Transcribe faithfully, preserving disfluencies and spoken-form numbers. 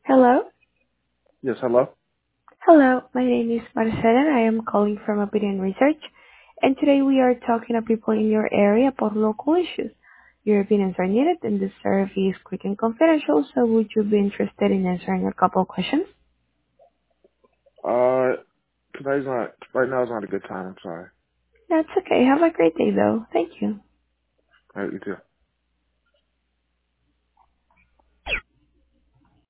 Hello. Yes, hello? Hello, my name is Marcela and I am calling from Opinion Research. And today we are talking to people in your area about local issues. Your opinions are needed and the survey is quick and confidential, so would you be interested in answering a couple questions? Uh, today's not, right now is not a good time, I'm sorry. That's okay. Have a great day though. Thank you. Alright, you too.